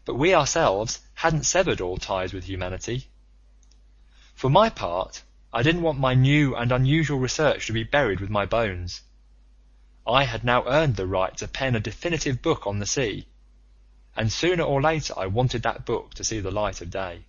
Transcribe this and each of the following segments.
but we ourselves hadn't severed all ties with humanity. For my part, I didn't want my new and unusual research to be buried with my bones. I had now earned the right to pen a definitive book on the sea, and sooner or later I wanted that book to see the light of day.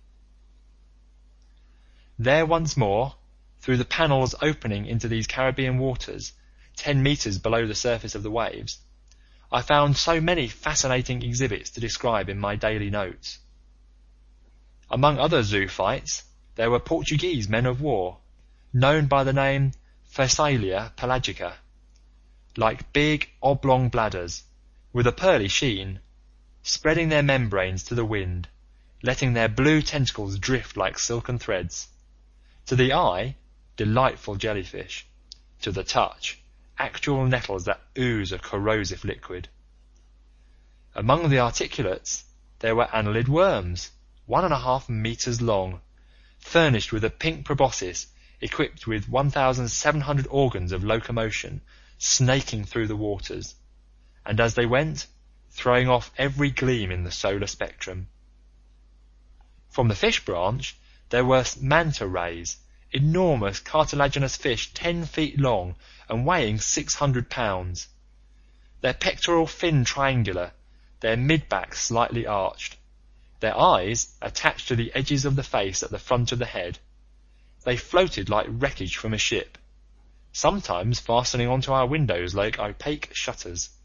There once more, through the panels opening into these Caribbean waters, 10 meters below the surface of the waves, I found so many fascinating exhibits to describe in my daily notes. Among other zoophytes, there were Portuguese men of war, known by the name Phasalia pelagica, like big oblong bladders, with a pearly sheen, spreading their membranes to the wind, letting their blue tentacles drift like silken threads. To the eye, delightful jellyfish; to the touch, actual nettles that ooze a corrosive liquid. Among the articulates, there were annelid worms, 1.5 meters long, furnished with a pink proboscis equipped with 1,700 organs of locomotion, snaking through the waters, and as they went, throwing off every gleam in the solar spectrum. From the fish branch, there were manta rays, enormous cartilaginous fish 10 feet long and weighing 600 pounds, their pectoral fin triangular, their mid-back slightly arched, their eyes attached to the edges of the face at the front of the head. They floated like wreckage from a ship, sometimes fastening onto our windows like opaque shutters.